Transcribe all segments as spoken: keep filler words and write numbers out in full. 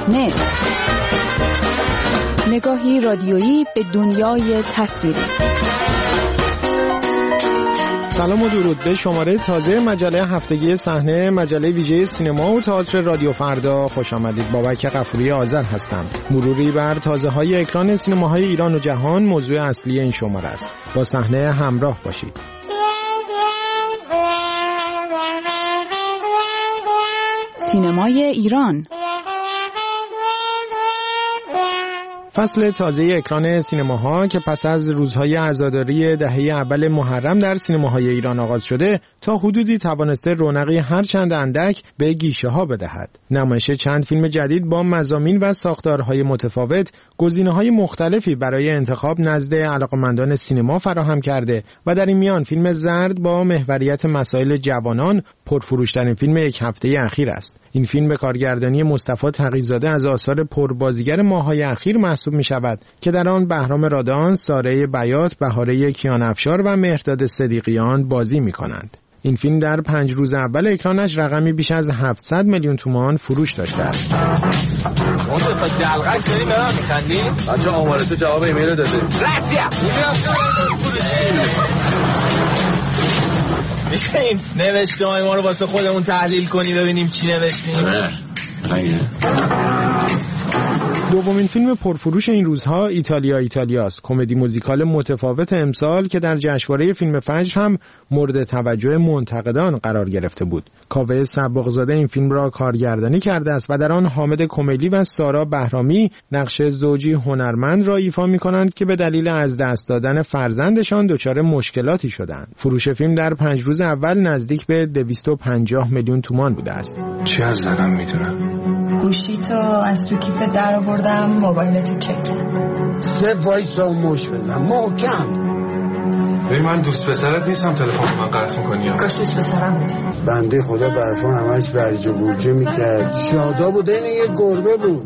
نت، نگاهی رادیویی به دنیای تصویری. سلام و درود به شماره تازه مجله هفتگی صحنه، مجله ویژه سینما و تئاتر رادیو فردا خوش آمدید. بابک غفوری آذر هستم. مروری بر تازه‌های اکران سینماهای ایران و جهان موضوع اصلی این شماره است. با صحنه همراه باشید. سینمای ایران، فصل تازه اکران سینماها که پس از روزهای عزاداری دهه اول محرم در سینماهای ایران آغاز شده تا حدودی توانسته رونقی هر چند اندک به گیشه ها بدهد. نمایش چند فیلم جدید با مضامین و ساختارهای متفاوت گزینه‌های مختلفی برای انتخاب نزد علاقه‌مندان سینما فراهم کرده و در این میان فیلم زرد با محوریت مسائل جوانان پرفروش‌ترین فیلم یک هفته اخیر است. این فیلم به کارگردانی مصطفی تقی‌زاده از آثار پربازیگر ماه‌های اخیر محسوب می‌شود که در آن بهرام رادان، ساره بیات، بهاره کیان‌افشار و مهرداد صدیقیان بازی می‌کنند. این فیلم در پنج روز اول اکرانش رقمی بیش از هفتصد میلیون تومان فروش داشته است. اون تا دلغک داریم به من می‌خندیم؟ بچه آماره تو جواب ایمیل داده. راتیا میشه این نوشته های ما رو واسه خودمون تحلیل کنی ببینیم چی نوشتیم؟ نه نه. دومین فیلم پرفروش این روزها ایتالیا ایتالیاست، کمدی موزیکال متفاوت امسال که در جشنواره فیلم فجر هم مورد توجه منتقدان قرار گرفته بود. کاوه سباق‌زاده این فیلم را کارگردانی کرده است و در آن حامد کمیلی و سارا بهرامی نقش زوجی هنرمند را ایفا می‌کنند که به دلیل از دست دادن فرزندشان دچار مشکلاتی شدند. فروش فیلم در پنج روز اول نزدیک به دویست و پنجاه میلیون تومان بوده است. چی از زنم میدونم؟ گوشی تو از تو کیف در آوردم، موبایلتو چک کرد. سه وایسا و مش بزن محکم. ببین من دوست پسرت نیستم تلفن من قطع میکنی یا کاش دوست پسرم بودی. بنده خدا برفان همش ورج و ورجه میکرد. شادا بود این یه گربه بود.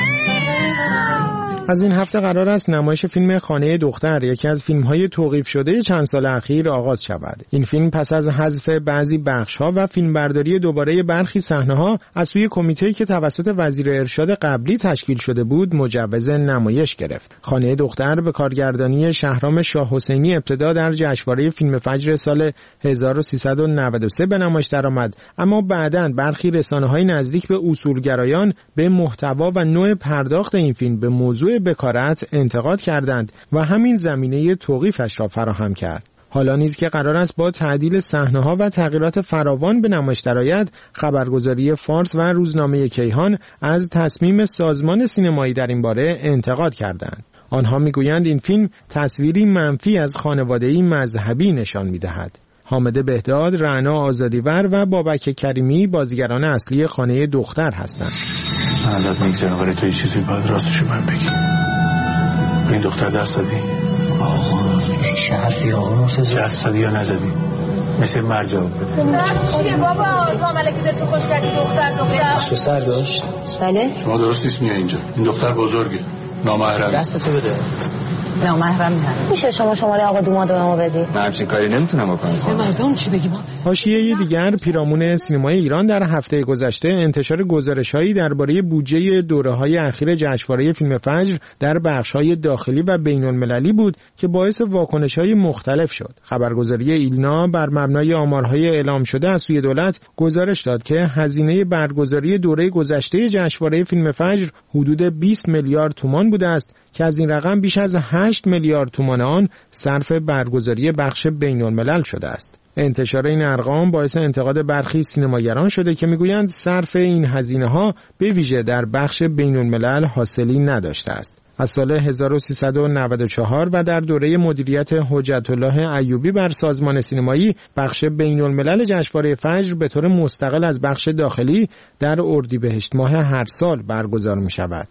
از این هفته قرار است نمایش فیلم خانه دختر، یکی از فیلم‌های توقیف شده چند سال اخیر آغاز شود. این فیلم پس از حذف بعضی بخش‌ها و فیلمبرداری دوباره برخی صحنه‌ها از سوی کمیته‌ای که توسط وزیر ارشاد قبلی تشکیل شده بود مجوز نمایش گرفت. خانه دختر به کارگردانی شهرام شاه حسینی ابتدا در جشنواره فیلم فجر سال هزار و سیصد و نود و سه به نمایش درآمد، اما بعداً برخی رسانه‌های نزدیک به اصولگرایان به محتوا و نوع پرداخت این فیلم به موضوع بکارت انتقاد کردند و همین زمینه توقیفش را فراهم کرد. حالا نیز که قرار است با تعدیل صحنه‌ها و تغییرات فراوان به نمایش درآید، خبرگزاری فارس و روزنامه کیهان از تصمیم سازمان سینمایی در این باره انتقاد کردند. آنها میگویند این فیلم تصویری منفی از خانواده‌ای مذهبی نشان می‌دهد. حامد بهداد، رعنا آزادیور و بابک کریمی بازیگران اصلی خانه دختر هستند. ازت میگذارم ولی تو یه چیزی باید راستشو من بگی. این دختر دست دادی؟ آقا چه حرفی آقا مرتضی؟ دست دادی یا ندادی؟ مثل مرد جواب بده. چیه بابا؟ تو ملکه تو خوش کردی دختر دختر پسر داشت؟ بله؟ شما درست نیست میای اینجا. این دختر بزرگه، نامحرمه. دستتو بده. نامحرم می‌هرم. میشه شما شماره آقا دوماد به ما بدی؟ من همچین کاری نمیتونم بکنم. به مردم چی بگیم؟ حاشیه دیگر، پیرامون سینمای ایران در هفته گذشته انتشار گزارش‌هایی درباره بودجه دوره‌های اخیر جشنواره فیلم فجر در بخش‌های داخلی و بین‌المللی بود که باعث واکنش‌های مختلف شد. خبرگزاری ایلنا بر مبنای آمارهای اعلام شده از سوی دولت گزارش داد که هزینه برگزاری دوره گذشته جشنواره فیلم فجر حدود بیست میلیارد تومان بوده است که از این رقم بیش از هشت میلیارد تومان آن صرف برگزاری بخش بین‌الملل شده است. انتشار این ارقام باعث انتقاد برخی سینماگران شده که میگویند صرف این هزینه‌ها به ویژه در بخش بین‌الملل حاصلی نداشته است. از سال هزار و سیصد و نود و چهار و در دوره مدیریت حجت الله ایوبی بر سازمان سینمایی، بخش بین‌الملل جشنواره فجر به طور مستقل از بخش داخلی در اردیبهشت ماه هر سال برگزار می‌شود.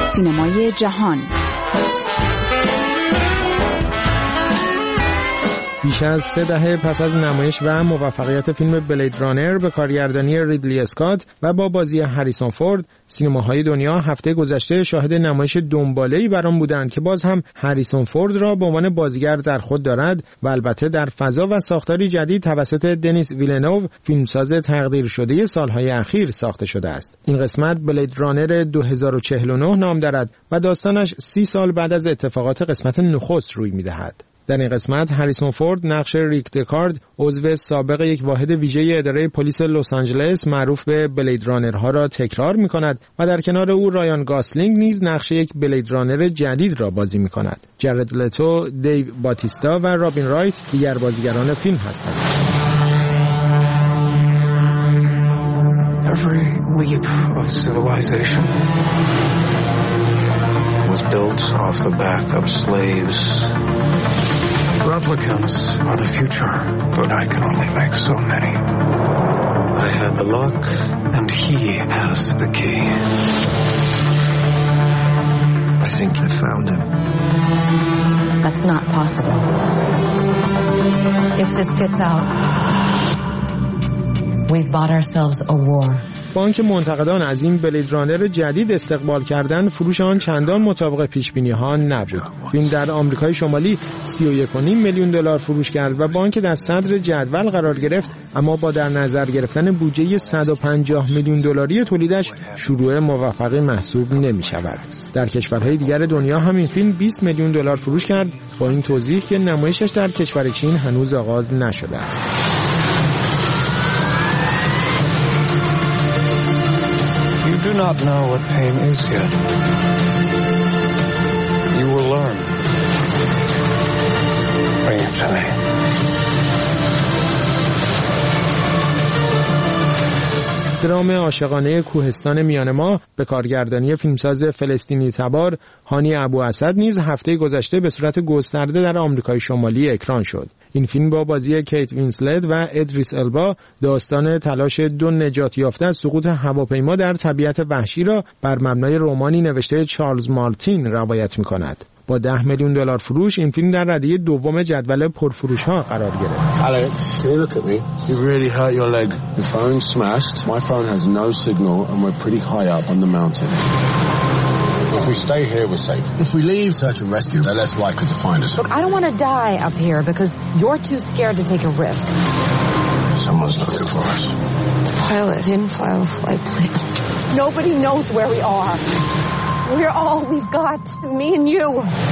سینمای جهان، بیش از سه دهه پس از نمایش و موفقیت فیلم بلید رانر به کارگردانی ریدلی اسکات و با بازی هریسون فورد، سینماهای دنیا هفته گذشته شاهد نمایش دنباله‌ای بر آن بودند که باز هم هریسون فورد را به عنوان بازیگر در خود دارد و البته در فضا و ساختاری جدید توسط دنیس ویلنوو، فیلمساز تقدیر شده سالهای اخیر ساخته شده است. این قسمت بلید رانر دو هزار و چهل و نه نام دارد و داستانش سی سال بعد از اتفاقات قسمت نخست روی می‌دهد. در این قسمت هریسون فورد نقش ریک دکارد، عضو سابق یک واحد ویژه اداره پلیس لس آنجلس معروف به بلید رانرها را تکرار می‌کند و در کنار او رایان گاسلینگ نیز نقش یک بلید رانر جدید را بازی می‌کند. جرد لتو، دیو باتیستا و رابین رایت دیگر بازیگران فیلم هستند. Every leap of civilization was built off the back of slaves. Replicants are the future, but I can only make so many. I had the lock, and he has the key. I think I found him. That's not possible. If this gets out, we've bought ourselves a war. با آنکه منتقدان از این بلید رانر جدید استقبال کردن، فروش آن چندان مطابق پیش‌بینی‌ها نبود. فیلم در آمریکای شمالی سی و یک و نیم میلیون دلار فروش کرد و با آنکه در صدر جدول قرار گرفت، اما با در نظر گرفتن بودجه صد و پنجاه میلیون دلاری تولیدش شروع موفقی محسوب نمی‌شود. در کشورهای دیگر دنیا هم این فیلم بیست میلیون دلار فروش کرد، با این توضیح که نمایشش در کشور چین هنوز آغاز نشده است. You do not know what pain is yet. You will learn. Bring it to me. درام عاشقانه کوهستان میان ما به کارگردانی فیلمساز فلسطینی تبار هانی ابو اسد نیز هفته گذشته به صورت گسترده در آمریکای شمالی اکران شد. این فیلم با بازی کیت وینسلت و ادریس البا داستان تلاش دو نجات یافته از سقوط هواپیما در طبیعت وحشی را بر مبنای رمانی نوشته چارلز مارتین روایت می‌کند. با ده میلیون دلار فروش این فیلم در رده دوم جدول پرفروش‌ها قرار گرفت. Alex, can you look at me? You really hurt your leg. Your phone smashed. My phone has no signal and we're pretty high up on the mountain. If we stay here, we're safe. If we leave search and rescue, they're less likely to find us. Look, I don't want to die up here because you're too scared to take a risk. Someone's looking for us. The pilot didn't file a flight plan. Nobody knows where we are. We're all we've got, me and you.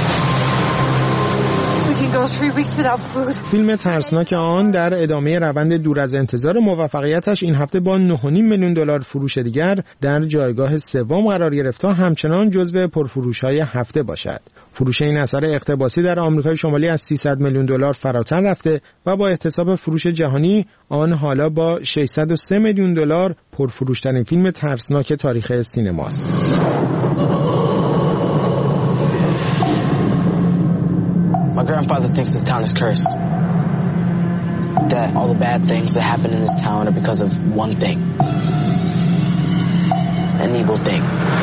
We can go three weeks without food. فیلم ترسناک آن در ادامه روند دور از انتظار موفقیتش این هفته با نه و نیم میلیون دلار فروش دیگر در جایگاه سوم قرار گرفت تا همچنان جزو پرفروش‌های هفته باشد. فروش این اثر اقتباسی در آمریکای شمالی از سیصد میلیون دلار فراتر رفته و با احتساب فروش جهانی آن حالا با ششصد و سه میلیون دلار پرفروش‌ترین فیلم ترسناک تاریخ سینماست. My grandfather thinks this town is cursed. That all the bad things that happen in this town are because of one thing. An evil thing.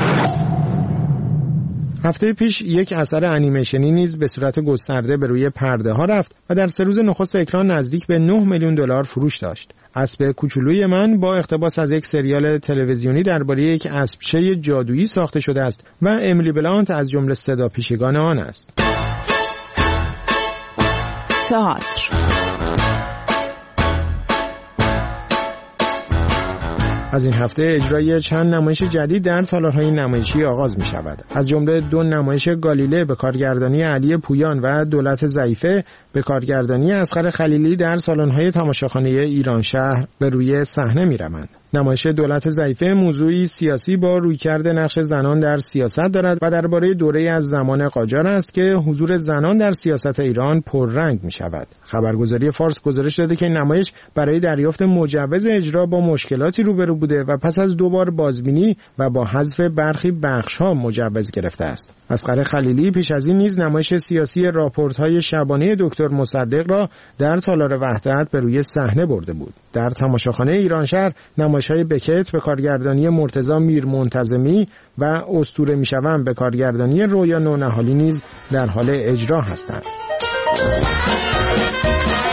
هفته پیش یک اثر انیمیشنی نیز به صورت گسترده به روی پرده ها رفت و در سه روز نخست اکران نزدیک به نه میلیون دلار فروش داشت. اسب کوچولوی من با اقتباس از یک سریال تلویزیونی درباره یک اسبچه جادویی ساخته شده است و امیلی بلانت از جمله صدا پیشگان آن است. تئاتر. از این هفته اجرای چند نمایش جدید در تالارهای نمایشی آغاز می شود. از جمله دو نمایش گالیله به کارگردانی علی پویان و دولت ضعیفه به کارگردانی اصغر خلیلی در سالن‌های تماشاخانه ایران شهر به روی صحنه می روند. نمایش دولت ضعیفه موضوعی سیاسی با رویکرد نقش زنان در سیاست دارد و درباره دوره از زمان قاجار است که حضور زنان در سیاست ایران پررنگ می شود. خبرگزاری فارس گزارش داده که این نمایش برای دریافت مجوز اجرا با مشکلاتی روبرو بوده و پس از دو بار بازبینی و با حذف برخی بخش‌ها مجوز گرفته است. اصغر خلیلی پیش از این نیز نمایش سیاسی راپورت‌های شبانه دکتر مصدق را در تالار وحدت به روی صحنه برده بود. در تماشاخانه ایران شهر نمایش‌های بکت به کارگردانی مرتضی میرمنتظمی و اسطوره میشوم به کارگردانی رویا نونهالی نیز در حال اجرا هستند.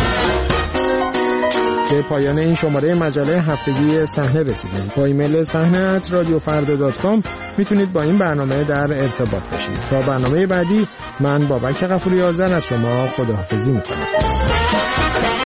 به پایان این شماره مجله هفتگی صحنه رسیدیم. با ایمیل صحنه ات رادیو فردا دات کام میتونید با این برنامه در ارتباط باشید. تا برنامه بعدی من بابک غفوری آذر از شما خداحافظی میکنم.